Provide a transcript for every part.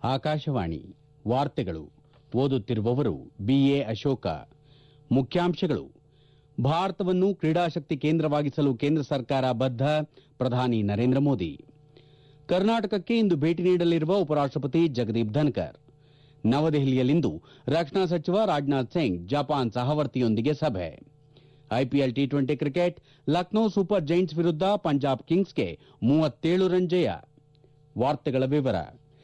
ಆಕಾಶವಾಣಿ ವಾರ್ತೆಗಳು ಓದುತ್ತಿರುವವರು ಬಿಎ ಅಶೋಕ. ಮುಖ್ಯಾಂಶಗಳು: ಭಾರತವನ್ನು ಕ್ರೀಡಾಶಕ್ತಿ ಕೇಂದ್ರವಾಗಿಸಲು ಕೇಂದ್ರ ಸರ್ಕಾರ ಬದ್ಧ, ಪ್ರಧಾನಿ ನರೇಂದ್ರ ಮೋದಿ. ಕರ್ನಾಟಕಕ್ಕೆ ಇಂದು ಭೇಟಿ ನೀಡಲಿರುವ ಉಪರಾಷ್ಟಪತಿ ಜಗದೀಪ್ ಧನ್ಕರ್. ನವದೆಹಲಿಯಲ್ಲಿಂದು ರಕ್ಷಣಾ ಸಚಿವ ರಾಜನಾಥ್ ಸಿಂಗ್ ಜಪಾನ್ ಸಹವರ್ತಿಯೊಂದಿಗೆ ಸಭೆ. ಐಪಿಎಲ್ ಟಿ20 ಕ್ರಿಕೆಟ್, ಲಕ್ನೋ ಸೂಪರ್ ಜೈಂಟ್ಸ್ ವಿರುದ್ಧ ಪಂಜಾಬ್ ಕಿಂಗ್ಸ್ಗೆ 37 ರನ್ ಜಯ. ವಾರ್ತೆಗಳ ವಿವರ.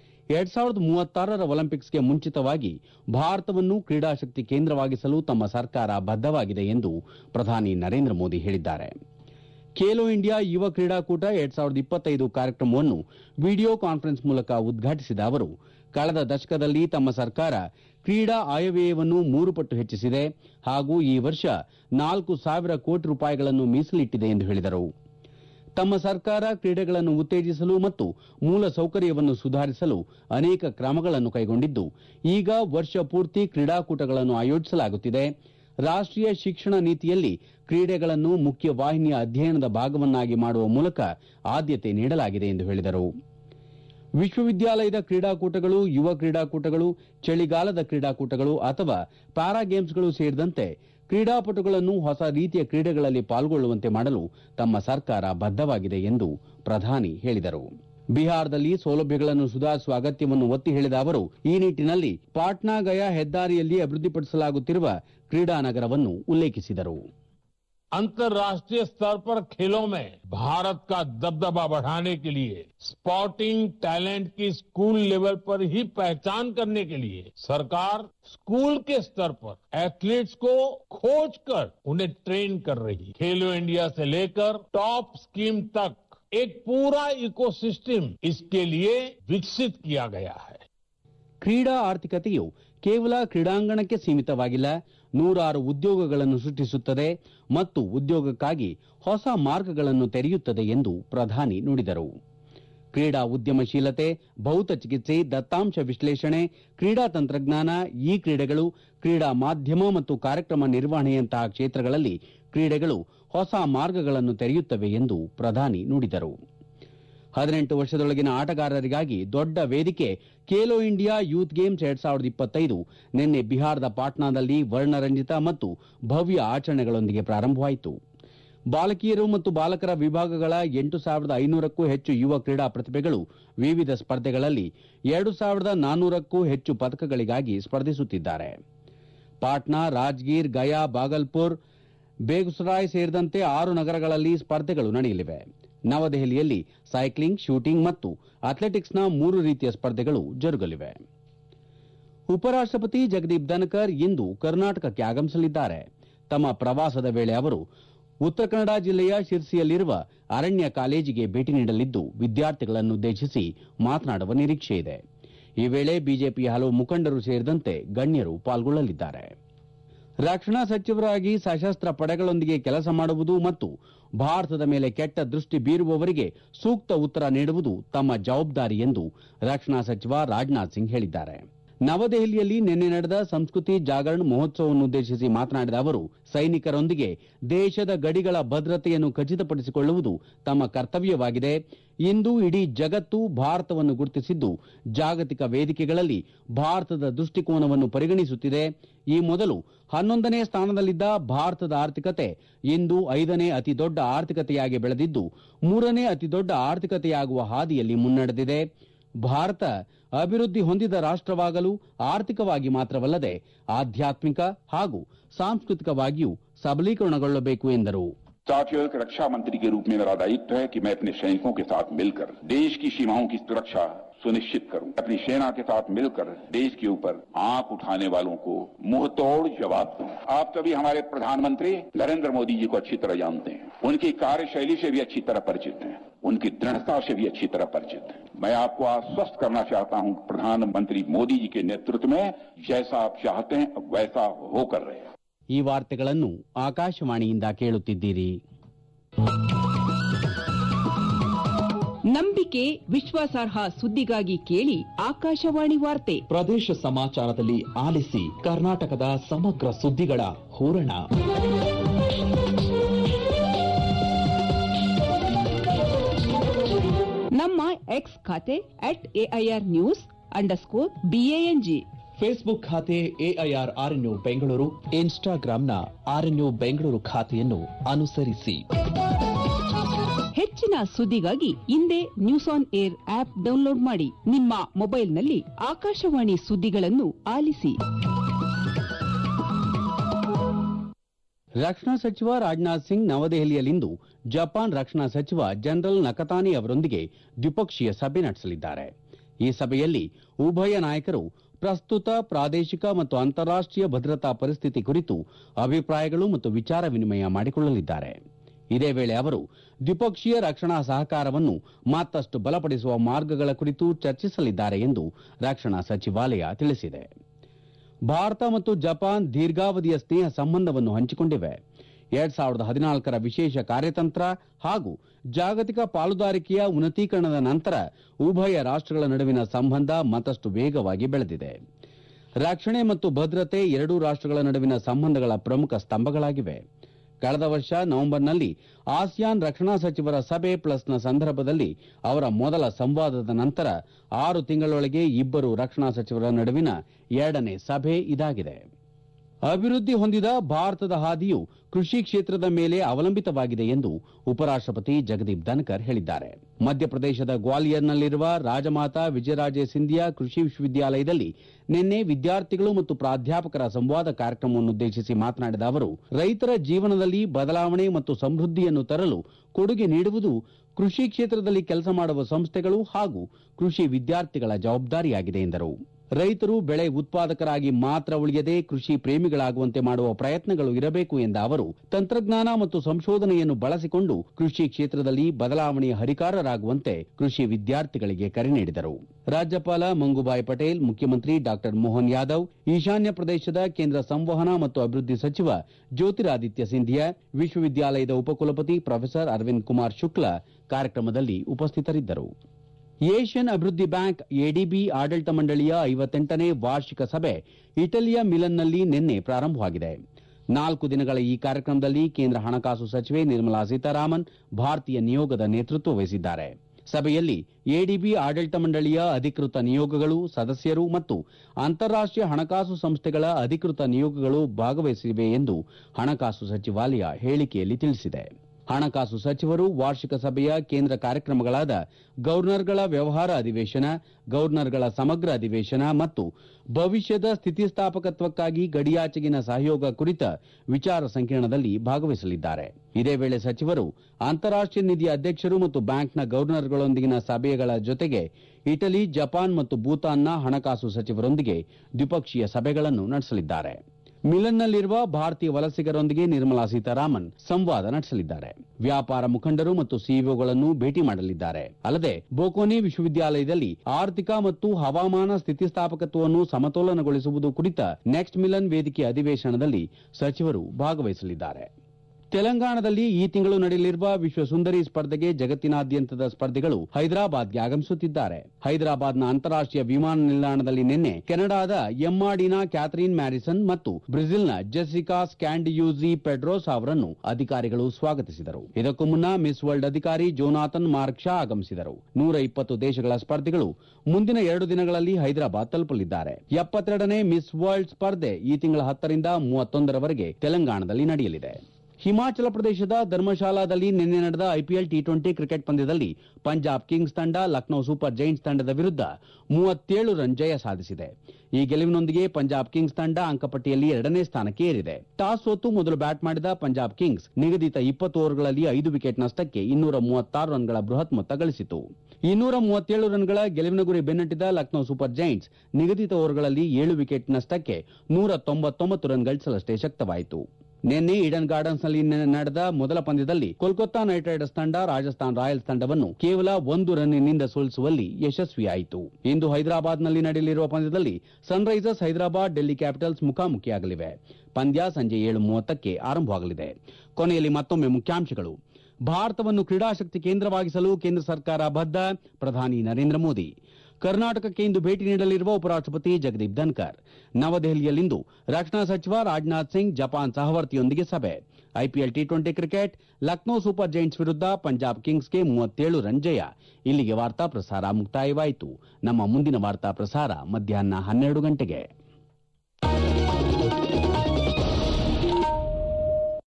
2036ರ ಒಲಿಂಪಿಕ್ಸ್ಗೆ ಮುಂಚಿತವಾಗಿ ಭಾರತವನ್ನು ಕ್ರೀಡಾಶಕ್ತಿ ಕೇಂದ್ರವಾಗಿಸಲು ತಮ್ಮ ಸರ್ಕಾರ ಬದ್ಧವಾಗಿದೆ ಎಂದು ಪ್ರಧಾನಿ ನರೇಂದ್ರ ಮೋದಿ ಹೇಳಿದ್ದಾರೆ. ಖೇಲೋ ಇಂಡಿಯಾ ಯುವ ಕ್ರೀಡಾಕೂಟ 2025 ಕಾರ್ಯಕ್ರಮವನ್ನು ವಿಡಿಯೋ ಕಾನ್ಫರೆನ್ಸ್ ಮೂಲಕ ಉದ್ಘಾಟಿಸಿದ ಅವರು, ಕಳೆದ ದಶಕದಲ್ಲಿ ತಮ್ಮ ಸರ್ಕಾರ ಕ್ರೀಡಾ ಆಯವ್ಯಯವನ್ನು 3 ಪಟ್ಟು ಹೆಚ್ಚಿಸಿದೆ ಹಾಗೂ ಈ ವರ್ಷ 4,000 ಕೋಟಿ ರೂಪಾಯಿಗಳನ್ನು ಮೀಸಲಿಟ್ಟಿದೆ ಎಂದು ಹೇಳಿದರು. ತಮ್ಮ ಸರ್ಕಾರ ಕ್ರೀಡೆಗಳನ್ನು ಉತ್ತೇಜಿಸಲು ಮತ್ತು ಮೂಲ ಸೌಕರ್ಯವನ್ನು ಸುಧಾರಿಸಲು ಅನೇಕ ಕ್ರಮಗಳನ್ನು ಕೈಗೊಂಡಿದ್ದು, ಈಗ ವರ್ಷ ಪೂರ್ತಿ ಕ್ರೀಡಾಕೂಟಗಳನ್ನು ಆಯೋಜಿಸಲಾಗುತ್ತಿದೆ. ರಾಷ್ಟೀಯ ಶಿಕ್ಷಣ ನೀತಿಯಲ್ಲಿ ಕ್ರೀಡೆಗಳನ್ನು ಮುಖ್ಯವಾಹಿನಿಯ ಅಧ್ಯಯನದ ಭಾಗವನ್ನಾಗಿ ಮಾಡುವ ಮೂಲಕ ಆದ್ಯತೆ ನೀಡಲಾಗಿದೆ ಎಂದು ಹೇಳಿದರು. ವಿಶ್ವವಿದ್ಯಾಲಯದ ಕ್ರೀಡಾಕೂಟಗಳು, ಯುವ ಕ್ರೀಡಾಕೂಟಗಳು, ಚಳಿಗಾಲದ ಕ್ರೀಡಾಕೂಟಗಳು ಅಥವಾ ಪ್ಯಾರಾ ಗೇಮ್ಸ್ಗಳು ಸೇರಿದಂತೆ ಕ್ರೀಡಾಪಟುಗಳನ್ನು ಹೊಸ ರೀತಿಯ ಕ್ರೀಡೆಗಳಲ್ಲಿ ಪಾಲ್ಗೊಳ್ಳುವಂತೆ ಮಾಡಲು ತಮ್ಮ ಸರ್ಕಾರ ಬದ್ಧವಾಗಿದೆ ಎಂದು ಪ್ರಧಾನಿ ಹೇಳಿದರು. ಬಿಹಾರದಲ್ಲಿ ಸೌಲಭ್ಯಗಳನ್ನು ಸುಧಾರಿಸುವ ಅಗತ್ಯವನ್ನು ಒತ್ತಿ ಹೇಳಿದ ಅವರು, ಈ ನಿಟ್ಟಿನಲ್ಲಿ ಪಾಟ್ನಾ ಗಯಾ ಹೆದ್ದಾರಿಯಲ್ಲಿ ಅಭಿವೃದ್ಧಿಪಡಿಸಲಾಗುತ್ತಿರುವ ಕ್ರೀಡಾ ನಗರವನ್ನು ಉಲ್ಲೇಖಿಸಿದರು. अंतर्राष्ट्रीय स्तर पर खेलों में भारत का दबदबा बढ़ाने के लिए स्पोर्टिंग टैलेंट की स्कूल लेवल पर ही पहचान करने के लिए सरकार स्कूल के स्तर पर एथलीट्स को खोज कर उन्हें ट्रेन कर रही है. खेलो इंडिया से लेकर टॉप स्कीम तक एक पूरा इकोसिस्टम इसके लिए विकसित किया गया है. ಕ್ರೀಡಾ ಆರ್ಥಿಕತೆಯು ಕೇವಲ ಕ್ರೀಡಾಂಗಣಕ್ಕೆ ಸೀಮಿತವಾಗಿಲ್ಲ, 100 ಉದ್ಯೋಗಗಳನ್ನು ಸೃಷ್ಟಿಸುತ್ತದೆ ಮತ್ತು ಉದ್ಯೋಗಕ್ಕಾಗಿ ಹೊಸ ಮಾರ್ಗಗಳನ್ನು ತೆರೆಯುತ್ತದೆ ಎಂದು ಪ್ರಧಾನಿ ನುಡಿದರು. ಕ್ರೀಡಾ ಉದ್ಯಮಶೀಲತೆ, ಭೌತ ಚಿಕಿತ್ಸೆ, ದತ್ತಾಂಶ ವಿಶ್ಲೇಷಣೆ, ಕ್ರೀಡಾ ತಂತ್ರಜ್ಞಾನ, ಈ ಕ್ರೀಡೆಗಳು, ಕ್ರೀಡಾ ಮಾಧ್ಯಮ ಮತ್ತು ಕಾರ್ಯಕ್ರಮ ನಿರ್ವಹಣೆಯಂತಹ ಕ್ಷೇತ್ರಗಳಲ್ಲಿ ಕ್ರೀಡೆಗಳು ಹೊಸ ಮಾರ್ಗಗಳನ್ನು ತೆರೆಯುತ್ತವೆ ಎಂದು ಪ್ರಧಾನಿ ನುಡಿದರು. 18 ವರ್ಷದೊಳಗಿನ ಆಟಗಾರರಿಗಾಗಿ ದೊಡ್ಡ ವೇದಿಕೆ ಖೇಲೋ ಇಂಡಿಯಾ ಯೂತ್ ಗೇಮ್ಸ್ 2025 ನಿನ್ನೆ ಬಿಹಾರದ ಪಾಟ್ನಾದಲ್ಲಿ ವರ್ಣರಂಜಿತ ಮತ್ತು ಭವ್ಯ ಆಚರಣೆಗಳೊಂದಿಗೆ ಪ್ರಾರಂಭವಾಯಿತು. ಬಾಲಕಿಯರು ಮತ್ತು ಬಾಲಕರ ವಿಭಾಗಗಳ 8,500ಕ್ಕೂ ಹೆಚ್ಚು ಯುವ ಕ್ರೀಡಾ ಪ್ರತಿಭೆಗಳು ವಿವಿಧ ಸ್ಪರ್ಧೆಗಳಲ್ಲಿ 2,400ಕ್ಕೂ ಹೆಚ್ಚು ಪದಕಗಳಿಗಾಗಿ ಸ್ಪರ್ಧಿಸುತ್ತಿದ್ದಾರೆ. ಪಾಟ್ನಾ, ರಾಜ್ಗೀರ್, ಗಯಾ, ಬಾಗಲ್ಪುರ್, ಬೇಗುಸರಾಯ್ ಸೇರಿದಂತೆ 6 ನಗರಗಳಲ್ಲಿ ಸ್ಪರ್ಧೆಗಳು ನಡೆಯಲಿವೆ. ನವದೆಹಲಿಯಲ್ಲಿ ಸೈಕ್ಲಿಂಗ್, ಶೂಟಿಂಗ್ ಮತ್ತು ಅಥ್ಲೆಟಿಕ್ಸ್ನ 3 ರೀತಿಯ ಸ್ಪರ್ಧೆಗಳು ಜರುಗಲಿವೆ. ಉಪರಾಷ್ಟಪತಿ ಜಗದೀಪ್ ಧನ್ಕರ್ ಇಂದು ಕರ್ನಾಟಕಕ್ಕೆ ಆಗಮಿಸಲಿದ್ದಾರೆ. ತಮ್ಮ ಪ್ರವಾಸದ ವೇಳೆ ಅವರು ಉತ್ತರ ಕನ್ನಡ ಜಿಲ್ಲೆಯ ಶಿರ್ಸಿಯಲ್ಲಿರುವ ಅರಣ್ಯ ಕಾಲೇಜಿಗೆ ಭೇಟಿ ನೀಡಲಿದ್ದು, ವಿದ್ಯಾರ್ಥಿಗಳನ್ನುದ್ದೇಶಿಸಿ ಮಾತನಾಡುವ ನಿರೀಕ್ಷೆಯಿದೆ. ಈ ವೇಳೆ ಬಿಜೆಪಿಯ ಹಲವು ಮುಖಂಡರು ಸೇರಿದಂತೆ ಗಣ್ಯರು ಪಾಲ್ಗೊಳ್ಳಲಿದ್ದಾರೆ. ರಕ್ಷಣಾ ಸಚಿವರಾಗಿ ಸಶಸ್ತ್ರ ಪಡೆಗಳೊಂದಿಗೆ ಕೆಲಸ ಮಾಡುವುದು ಮತ್ತು ಭಾರತದ ಮೇಲೆ ಕೆಟ್ಟ ದೃಷ್ಟಿ ಬೀರುವವರಿಗೆ ಸೂಕ್ತ ಉತ್ತರ ನೀಡುವುದು ತಮ್ಮ ಜವಾಬ್ದಾರಿ ಎಂದು ರಕ್ಷಣಾ ಸಚಿವ ರಾಜನಾಥ್ ಸಿಂಗ್ ಹೇಳಿದ್ದಾರೆ. ನವದೆಹಲಿಯಲ್ಲಿ ನಿನ್ನೆ ನಡೆದ ಸಂಸ್ಕೃತಿ ಜಾಗರಣ ಮಹೋತ್ಸವವನ್ನುದ್ದೇಶಿಸಿ ಮಾತನಾಡಿದ ಅವರು, ಸೈನಿಕರೊಂದಿಗೆ ದೇಶದ ಗಡಿಗಳ ಭದ್ರತೆಯನ್ನು ಖಚಿತಪಡಿಸಿಕೊಳ್ಳುವುದು ತಮ್ಮ ಕರ್ತವ್ಯವಾಗಿದೆ. ಇಂದು ಇಡೀ ಜಗತ್ತು ಭಾರತವನ್ನು ಗುರುತಿಸಿದ್ದು, ಜಾಗತಿಕ ವೇದಿಕೆಗಳಲ್ಲಿ ಭಾರತದ ದೃಷ್ಟಿಕೋನವನ್ನು ಪರಿಗಣಿಸುತ್ತಿದೆ. ಈ ಮೊದಲು 11ನೇ ಸ್ಥಾನದಲ್ಲಿದ್ದ ಭಾರತದ ಆರ್ಥಿಕತೆ ಇಂದು 5ನೇ ಅತಿ ದೊಡ್ಡ ಆರ್ಥಿಕತೆಯಾಗಿ ಬೆಳೆದಿದ್ದು, 3ನೇ ಅತಿ ದೊಡ್ಡ ಆರ್ಥಿಕತೆಯಾಗುವ ಹಾದಿಯಲ್ಲಿ ಮುನ್ನಡೆದಿದೆ. ಭಾರತ ಅಭಿವೃದ್ಧಿ ಹೊಂದಿದ ರಾಷ್ಟವಾಗಲು ಆರ್ಥಿಕವಾಗಿ ಮಾತ್ರವಲ್ಲದೆ ಆಧ್ಯಾತ್ಮಿಕ ಹಾಗೂ ಸಾಂಸ್ಕೃತಿಕವಾಗಿಯೂ ಸಬಲೀಕರಣಗೊಳ್ಳಬೇಕು ಎಂದರು. साथियों, एक रक्षा मंत्री के रूप में मेरा दायित्व है कि मैं अपने सैनिकों के साथ मिलकर देश की सीमाओं की सुरक्षा सुनिश्चित करूं. अपनी सेना के साथ मिलकर देश के ऊपर आंख उठाने वालों को मुंहतोड़ जवाब दूं. आप सभी हमारे प्रधानमंत्री नरेंद्र मोदी जी को अच्छी तरह जानते हैं. उनकी कार्यशैली से भी अच्छी तरह परिचित हैं. उनकी दृढ़ता से भी अच्छी तरह परिचित हैं. मैं आपको आश्वस्त करना चाहता हूं, प्रधानमंत्री मोदी जी के नेतृत्व में जैसा आप चाहते हैं वैसा होकर रहे. ಈ ವಾರ್ತೆಗಳನ್ನು ಆಕಾಶವಾಣಿಯಿಂದ ಕೇಳುತ್ತಿದ್ದೀರಿ. ನಂಬಿಕೆ, ವಿಶ್ವಾಸಾರ್ಹ ಸುದ್ದಿಗಾಗಿ ಕೇಳಿ ಆಕಾಶವಾಣಿ ವಾರ್ತೆ. ಪ್ರದೇಶ ಸಮಾಚಾರದಲ್ಲಿ ಆಲಿಸಿ ಕರ್ನಾಟಕದ ಸಮಗ್ರ ಸುದ್ದಿಗಳ ಹೂರಣ. ನಮ್ಮ ಎಕ್ಸ್ ಖಾತೆ @AIR ನ್ಯೂಸ್, BANG. ಫೇಸ್ಬುಕ್ ಖಾತೆ ಎಐಆರ್ ಆರ್ಎನ್ಯು ಬೆಂಗಳೂರು, ಇನ್ಸ್ಟಾಗ್ರಾಂನ ಆರ್ಎನ್ಯು ಬೆಂಗಳೂರು ಖಾತೆಯನ್ನು ಅನುಸರಿಸಿ. ಹೆಚ್ಚಿನ ಸುದ್ದಿಗಾಗಿ ಹಿಂದೆ news on air app download ಮಾಡಿ. ನಿಮ್ಮ ಮೊಬೈಲ್ನಲ್ಲಿ ಆಕಾಶವಾಣಿ ಸುದ್ದಿಗಳನ್ನು ಆಲಿಸಿ. ರಕ್ಷಣಾ ಸಚಿವ ರಾಜನಾಥ್ ಸಿಂಗ್ ನವದೆಹಲಿಯಲ್ಲಿಂದು ಜಪಾನ್ ರಕ್ಷಣಾ ಸಚಿವ ಜನರಲ್ ನಕತಾನಿ ಅವರೊಂದಿಗೆ ದ್ವಿಪಕ್ಷೀಯ ಸಭೆ ನಡೆಸಲಿದ್ದಾರೆ. ಈ ಸಭೆಯಲ್ಲಿ ಉಭಯ ನಾಯಕರು ಪ್ರಸ್ತುತ ಪ್ರಾದೇಶಿಕ ಮತ್ತು ಅಂತಾರಾಷ್ಟೀಯ ಭದ್ರತಾ ಪರಿಸ್ಥಿತಿ ಕುರಿತು ಅಭಿಪ್ರಾಯಗಳು ಮತ್ತು ವಿಚಾರ ವಿನಿಮಯ ಮಾಡಿಕೊಳ್ಳಲಿದ್ದಾರೆ. ಇದೇ ವೇಳೆ ಅವರು ದ್ವಿಪಕ್ಷೀಯ ರಕ್ಷಣಾ ಸಹಕಾರವನ್ನು ಮತ್ತಷ್ಟು ಬಲಪಡಿಸುವ ಮಾರ್ಗಗಳ ಕುರಿತು ಚರ್ಚಿಸಲಿದ್ದಾರೆ ಎಂದು ರಕ್ಷಣಾ ಸಚಿವಾಲಯ ತಿಳಿಸಿದೆ. ಭಾರತ ಮತ್ತು ಜಪಾನ್ ದೀರ್ಘಾವಧಿಯ ಸ್ನೇಹ ಸಂಬಂಧವನ್ನು ಹಂಚಿಕೊಂಡಿವೆ. 2014ರ ವಿಶೇಷ ಕಾರ್ಯತಂತ್ರ ಹಾಗೂ ಜಾಗತಿಕ ಪಾಲುದಾರಿಕೆಯ ಉನ್ನತೀಕರಣದ ನಂತರ ಉಭಯ ರಾಷ್ಟಗಳ ನಡುವಿನ ಸಂಬಂಧ ಮತ್ತಷ್ಟು ವೇಗವಾಗಿ ಬೆಳೆದಿದೆ. ರಕ್ಷಣೆ ಮತ್ತು ಭದ್ರತೆ ಎರಡೂ ರಾಷ್ಟಗಳ ನಡುವಿನ ಸಂಬಂಧಗಳ ಪ್ರಮುಖ ಸ್ತಂಭಗಳಾಗಿವೆ. ಕಳೆದ ವರ್ಷ ನವೆಂಬರ್ನಲ್ಲಿ ಆಸಿಯಾನ್ ರಕ್ಷಣಾ ಸಚಿವರ ಸಭೆ ಪ್ಲಸ್ನ ಸಂದರ್ಭದಲ್ಲಿ ಅವರ ಮೊದಲ ಸಂವಾದದ ನಂತರ 6 ತಿಂಗಳೊಳಗೆ ಇಬ್ಬರು ರಕ್ಷಣಾ ಸಚಿವರ ನಡುವಿನ ಎರಡನೇ ಸಭೆ ಇದಾಗಿದೆ. ಅಭಿವೃದ್ಧಿ ಹೊಂದಿದ ಭಾರತದ ಹಾದಿಯು ಕೃಷಿ ಕ್ಷೇತ್ರದ ಮೇಲೆ ಅವಲಂಬಿತವಾಗಿದೆ ಎಂದು ಉಪರಾಷ್ಟಪತಿ ಜಗದೀಪ್ ಧನ್ಕರ್ ಹೇಳಿದ್ದಾರೆ. ಮಧ್ಯಪ್ರದೇಶದ ಗ್ವಾಲಿಯರ್ನಲ್ಲಿರುವ ರಾಜಮಾತಾ ವಿಜಯರಾಜೇ ಸಿಂಧಿಯಾ ಕೃಷಿ ವಿಶ್ವವಿದ್ಯಾಲಯದಲ್ಲಿ ನಿನ್ನೆ ವಿದ್ಯಾರ್ಥಿಗಳು ಮತ್ತು ಪ್ರಾಧ್ಯಾಪಕರ ಸಂವಾದ ಕಾರ್ಯಕ್ರಮವನ್ನುದ್ದೇಶಿಸಿ ಮಾತನಾಡಿದ ಅವರು, ರೈತರ ಜೀವನದಲ್ಲಿ ಬದಲಾವಣೆ ಮತ್ತು ಸಮೃದ್ಧಿಯನ್ನು ತರಲು ಕೊಡುಗೆ ನೀಡುವುದು ಕೃಷಿ ಕ್ಷೇತ್ರದಲ್ಲಿ ಕೆಲಸ ಮಾಡುವ ಸಂಸ್ಥೆಗಳು ಹಾಗೂ ಕೃಷಿ ವಿದ್ಯಾರ್ಥಿಗಳ ಜವಾಬ್ದಾರಿಯಾಗಿದೆ ಎಂದರು. ರೈತರು ಬೆಳೆ ಉತ್ಪಾದಕರಾಗಿ ಮಾತ್ರ ಉಳಿಯದೆ ಕೃಷಿ ಪ್ರೇಮಿಗಳಾಗುವಂತೆ ಮಾಡುವ ಪ್ರಯತ್ನಗಳು ಇರಬೇಕು ಎಂದ ಅವರು, ತಂತ್ರಜ್ಞಾನ ಮತ್ತು ಸಂಶೋಧನೆಯನ್ನು ಬಳಸಿಕೊಂಡು ಕೃಷಿ ಕ್ಷೇತ್ರದಲ್ಲಿ ಬದಲಾವಣೆಯ ಹರಿಕಾರರಾಗುವಂತೆ ಕೃಷಿ ವಿದ್ಯಾರ್ಥಿಗಳಿಗೆ ಕರೆ ನೀಡಿದರು. ರಾಜ್ಯಪಾಲ ಮಂಗುಬಾಯಿ ಪಟೇಲ್, ಮುಖ್ಯಮಂತ್ರಿ ಡಾ ಮೋಹನ್ ಯಾದವ್, ಈಶಾನ್ಯ ಪ್ರದೇಶದ ಕೇಂದ್ರ ಸಂವಹನ ಮತ್ತು ಅಭಿವೃದ್ಧಿ ಸಚಿವ ಜ್ಯೋತಿರಾದಿತ್ಯ ಸಿಂಧಿಯಾ, ವಿಶ್ವವಿದ್ಯಾಲಯದ ಉಪಕುಲಪತಿ ಪ್ರೊಫೆಸರ್ ಅರವಿಂದ್ ಕುಮಾರ್ ಶುಕ್ಲಾ ಕಾರ್ಯಕ್ರಮದಲ್ಲಿ ಉಪಸ್ಥಿತರಿದ್ದರು. ಏಷ್ಯನ್ ಅಭಿವೃದ್ಧಿ ಬ್ಯಾಂಕ್ ಎಡಿಬಿ ಆಡಳಿತ ಮಂಡಳಿಯ 58ನೇ ವಾರ್ಷಿಕ ಸಭೆ ಇಟಲಿಯ ಮಿಲನ್ನಲ್ಲಿ ನಿನ್ನೆ ಪ್ರಾರಂಭವಾಗಿದೆ. 4 ದಿನಗಳ ಈ ಕಾರ್ಯಕ್ರಮದಲ್ಲಿ ಕೇಂದ್ರ ಹಣಕಾಸು ಸಚಿವೆ ನಿರ್ಮಲಾ ಸೀತಾರಾಮನ್ ಭಾರತೀಯ ನಿಯೋಗದ ನೇತೃತ್ವ ವಹಿಸಿದ್ದಾರೆ. ಸಭೆಯಲ್ಲಿ ಎಡಿಬಿ ಆಡಳಿತ ಮಂಡಳಿಯ ಅಧಿಕೃತ ನಿಯೋಗಗಳು, ಸದಸ್ಯರು ಮತ್ತು ಅಂತಾರಾಷ್ಟೀಯ ಹಣಕಾಸು ಸಂಸ್ಥೆಗಳ ಅಧಿಕೃತ ನಿಯೋಗಗಳು ಭಾಗವಹಿಸಿವೆ ಎಂದು ಹಣಕಾಸು ಸಚಿವಾಲಯ ಹೇಳಿಕೆಯಲ್ಲಿ ತಿಳಿಸಿದೆ. ಹಣಕಾಸು ಸಚಿವರು ವಾರ್ಷಿಕ ಸಭೆಯ ಕೇಂದ್ರ ಕಾರ್ಯಕ್ರಮಗಳಾದ ಗವರ್ನರ್ಗಳ ವ್ಯವಹಾರ ಅಧಿವೇಶನ, ಗವರ್ನರ್ಗಳ ಸಮಗ್ರ ಅಧಿವೇಶನ ಮತ್ತು ಭವಿಷ್ಯದ ಸ್ಥಿತಿಸ್ಥಾಪಕತ್ವಕ್ಕಾಗಿ ಗಡಿಯಾಚೆಗಿನ ಸಹಯೋಗ ಕುರಿತ ವಿಚಾರ ಸಂಕಿರಣದಲ್ಲಿ ಭಾಗವಹಿಸಲಿದ್ದಾರೆ. ಇದೇ ವೇಳೆ ಸಚಿವರು ಅಂತಾರಾಷ್ಟೀಯ ನಿಧಿಯ ಅಧ್ಯಕ್ಷರು ಮತ್ತು ಬ್ಯಾಂಕ್ನ ಗವರ್ನರ್ಗಳೊಂದಿಗಿನ ಸಭೆಗಳ ಜೊತೆಗೆ ಇಟಲಿ, ಜಪಾನ್ ಮತ್ತು ಭೂತಾನ್ನ ಹಣಕಾಸು ಸಚಿವರೊಂದಿಗೆ ದ್ವಿಪಕ್ಷೀಯ ಸಭೆಗಳನ್ನು ನಡೆಸಲಿದ್ದಾರೆ. ಮಿಲನ್ನಲ್ಲಿರುವ ಭಾರತೀಯ ವಲಸಿಗರೊಂದಿಗೆ ನಿರ್ಮಲಾ ಸೀತಾರಾಮನ್ ಸಂವಾದ ನಡೆಸಲಿದ್ದಾರೆ. ವ್ಯಾಪಾರ ಮುಖಂಡರು ಮತ್ತು ಸಿಇಒಗಳನ್ನು ಭೇಟಿ ಮಾಡಲಿದ್ದಾರೆ. ಅಲ್ಲದೆ ಬೋಕೋನಿ ವಿಶ್ವವಿದ್ಯಾಲಯದಲ್ಲಿ ಆರ್ಥಿಕ ಮತ್ತು ಹವಾಮಾನ ಸ್ಥಿತಿಸ್ಥಾಪಕತ್ವವನ್ನು ಸಮತೋಲನಗೊಳಿಸುವುದು ಕುರಿತ ನೆಕ್ಸ್ಟ್ ಮಿಲನ್ ವೇದಿಕೆ ಅಧಿವೇಶನದಲ್ಲಿ ಸಚಿವರು ಭಾಗವಹಿಸಲಿದ್ದಾರೆ. ತೆಲಂಗಾಣದಲ್ಲಿ ಈ ತಿಂಗಳು ನಡೆಯಲಿರುವ ವಿಶ್ವ ಸುಂದರಿ ಸ್ಪರ್ಧೆಗೆ ಜಗತ್ತಿನಾದ್ಯಂತದ ಸ್ಪರ್ಧಿಗಳು ಹೈದರಾಬಾದ್ಗೆ ಆಗಮಿಸುತ್ತಿದ್ದಾರೆ. ಹೈದರಾಬಾದ್ನ ಅಂತಾರಾಷ್ಟೀಯ ವಿಮಾನ ನಿಲ್ದಾಣದಲ್ಲಿ ನಿನ್ನೆ ಕೆನಡಾದ ಎಮ್ಮಾಡಿನ ಕ್ಯಾಥರಿನ್ ಮ್ಯಾರಿಸನ್ ಮತ್ತು ಬ್ರೆಜಿಲ್ನ ಜೆಸಿಕಾ ಸ್ಕ್ಯಾಂಡಿಯೂಸಿ ಪೆಡ್ರೋಸಾ ಅವರನ್ನು ಅಧಿಕಾರಿಗಳು ಸ್ವಾಗತಿಸಿದರು. ಇದಕ್ಕೂ ಮುನ್ನ ಮಿಸ್ ವರ್ಲ್ಡ್ ಅಧಿಕಾರಿ ಜೋನಾಥನ್ ಮಾರ್ಕ್ ಶಾ ಆಗಮಿಸಿದರು. 120 ದೇಶಗಳ ಸ್ಪರ್ಧಿಗಳು ಮುಂದಿನ 2 ದಿನಗಳಲ್ಲಿ ಹೈದರಾಬಾದ್ ತಲುಪಲಿದ್ದಾರೆ. 72ನೇ ಮಿಸ್ ವರ್ಲ್ಡ್ ಸ್ಪರ್ಧೆ ಈ ತಿಂಗಳ 10ರಿಂದ 31ರವರೆಗೆ ತೆಲಂಗಾಣದಲ್ಲಿ ನಡೆಯಲಿದೆ. ಹಿಮಾಚಲ ಪ್ರದೇಶದ ಧರ್ಮಶಾಲಾದಲ್ಲಿ ನಿನ್ನೆ ನಡೆದ ಐಪಿಎಲ್ ಟಿ20 ಕ್ರಿಕೆಟ್ ಪಂದ್ಯದಲ್ಲಿ ಪಂಜಾಬ್ ಕಿಂಗ್ಸ್ ತಂಡ ಲಕ್ನೋ ಸೂಪರ್ ಜೈಂಟ್ಸ್ ತಂಡದ ವಿರುದ್ಧ 37 ರನ್ ಜಯ ಸಾಧಿಸಿದೆ. ಈ ಗೆಲುವಿನೊಂದಿಗೆ ಪಂಜಾಬ್ ಕಿಂಗ್ಸ್ ತಂಡ ಅಂಕಪಟ್ಟಿಯಲ್ಲಿ 2ನೇ ಸ್ಥಾನಕ್ಕೆ ಏರಿದೆ. ಟಾಸ್ ಸೋತು ಮೊದಲು ಬ್ಯಾಟ್ ಮಾಡಿದ ಪಂಜಾಬ್ ಕಿಂಗ್ಸ್ ನಿಗದಿತ 20 ಓವರ್ಗಳಲ್ಲಿ 5 ವಿಕೆಟ್ ನಷ್ಟಕ್ಕೆ 236 ರನ್ಗಳ ಬೃಹತ್ ಮೊತ್ತ ಗಳಿಸಿತು. 237 ರನ್ಗಳ ಗೆಲುವಿನ ಗುರಿ ಬೆನ್ನಟ್ಟಿದ ಲಕ್ನೋ ಸೂಪರ್ ಜೈಂಟ್ಸ್ ನಿಗದಿತ ಓವರ್ಗಳಲ್ಲಿ 7 ವಿಕೆಟ್ ನಷ್ಟಕ್ಕೆ 199 ರನ್ ಗಳಿಸಲಷ್ಟೇ ಶಕ್ತವಾಯಿತು. ನಿನ್ನೆ ಈಡನ್ ಗಾರ್ಡನ್ಸ್ನಲ್ಲಿ ನಡೆದ ಮೊದಲ ಪಂದ್ಯದಲ್ಲಿ ಕೋಲ್ಕತ್ತಾ ನೈಟ್ ರೈಡರ್ಸ್ ತಂಡ ರಾಜಸ್ಥಾನ್ ರಾಯಲ್ಸ್ ತಂಡವನ್ನು ಕೇವಲ 1 ರನ್ನಿನಿಂದ ಸೋಲಿಸುವಲ್ಲಿ ಯಶಸ್ವಿಯಾಯಿತು. ಇಂದು ಹೈದರಾಬಾದ್ನಲ್ಲಿ ನಡೆಯಲಿರುವ ಪಂದ್ಯದಲ್ಲಿ ಸನ್ರೈಸರ್ಸ್ ಹೈದರಾಬಾದ್, ಡೆಲ್ಲಿ ಕ್ಯಾಪಿಟಲ್ಸ್ ಮುಖಾಮುಖಿಯಾಗಲಿವೆ. ಪಂದ್ಯ ಸಂಜೆ 7:30ಕ್ಕೆ ಆರಂಭವಾಗಲಿದೆ. ಕೊನೆಯಲ್ಲಿ ಮತ್ತೊಮ್ಮೆ ಮುಖ್ಯಾಂಶಗಳು. ಭಾರತವನ್ನು ಕ್ರೀಡಾಶಕ್ತಿ ಕೇಂದ್ರವಾಗಿಸಲು ಕೇಂದ್ರ ಸರ್ಕಾರ ಬದ್ಧ, ಪ್ರಧಾನಿ ನರೇಂದ್ರ ಮೋದಿ. ಕರ್ನಾಟಕಕ್ಕೆ ಇಂದು ಭೇಟಿ ನೀಡಲಿರುವ ಉಪರಾಷ್ಟಪತಿ ಜಗದೀಪ್ ಧನ್ಕರ್. ನವದೆಹಲಿಯಲ್ಲಿಂದು ರಕ್ಷಣಾ ಸಚಿವ ರಾಜನಾಥ್ ಸಿಂಗ್ ಜಪಾನ್ ಸಹವರ್ತಿಯೊಂದಿಗೆ ಸಭೆ. ಐಪಿಎಲ್ ಟಿ20 ಕ್ರಿಕೆಟ್ ಲಕ್ನೋ ಸೂಪರ್ ಜೈಂಟ್ಸ್ ವಿರುದ್ಧ ಪಂಜಾಬ್ ಕಿಂಗ್ಸ್ಗೆ 37 ರನ್ ಜಯ. ಇಲ್ಲಿಗೆ ವಾರ್ತಾ ಪ್ರಸಾರ ಮುಕ್ತಾಯವಾಯಿತು. ನಮ್ಮ ಮುಂದಿನ ವಾರ್ತಾ ಪ್ರಸಾರ ಮಧ್ಯಾಹ್ನ 12 ಗಂಟೆಗೆ.